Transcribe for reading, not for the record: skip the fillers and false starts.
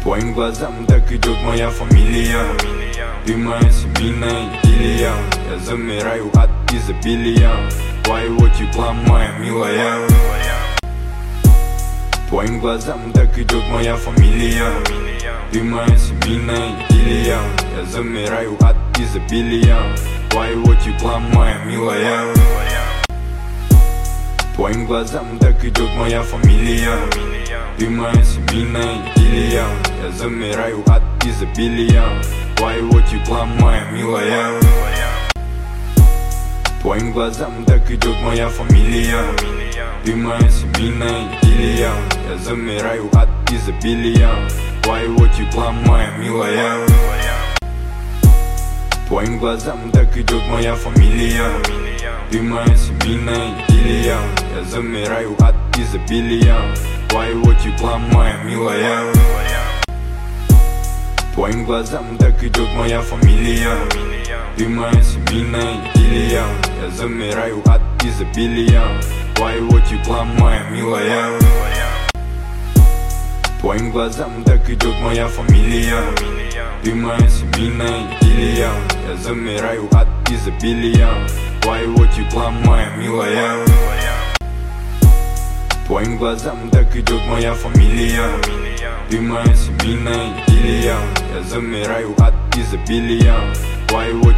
Твоим глазам так идет моя фамилия. Ты моя семейная идиллия. Я замираю от изобилия твоего тепла, моя милая. Твоим глазам так идет моя фамилия. Ты моя семейная идиллия. Я замираю от изобилия твоего тепла, моя милая. Твоим глазам так идет моя фамилия. Ты моя семейная идиллия. Я замираю от изобилия твоего тепла, моя милая. Твоим глазам так идет моя фамилия. Ты моя семейная идиллия. Я замираю от изобилия твоего тепла, моя милая. Твоим глазам так идет моя фамилия. Ты моя семейная идиллия. Я замираю от изобилия твоего тепла, моя милая. Твоим глазам так идет моя фамилия. Ты моя семейная идиллия. Я замираю от изобилия твоего тепла, моя милая. Твоим глазам так идет моя фамилия. Ты моя семейная идиллия. Я замираю от изобилия твоего тепла, моя милая. Твоим глазам так идет моя фамилия. Ты моя семейная идиллия. Я замираю от изобилия твоего